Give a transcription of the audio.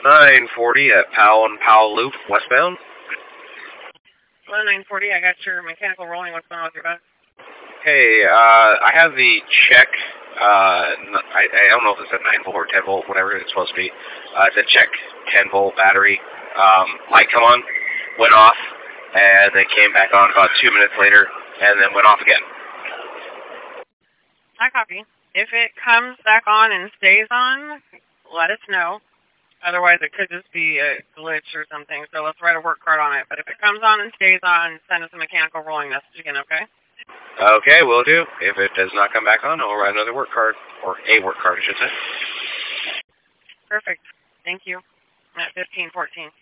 940 at Powell and Powell Loop, westbound. Hello, 940. I got your mechanical rolling. What's going on with your bus? Hey, I have the check. I don't know if it's a 9 volt or 10 volt, whatever it's supposed to be. It's a check 10 volt battery. Light come on, went off, and then came back on about 2 minutes later, and then went off again. I copy. If it comes back on and stays on, let us know. Otherwise, it could just be a glitch or something. So let's write a work card on it. But if it comes on and stays on, send us a mechanical rolling message again, okay? Okay, will do. If it does not come back on, I'll write another work card. Or a work card, I should say. Perfect. Thank you. At 1514.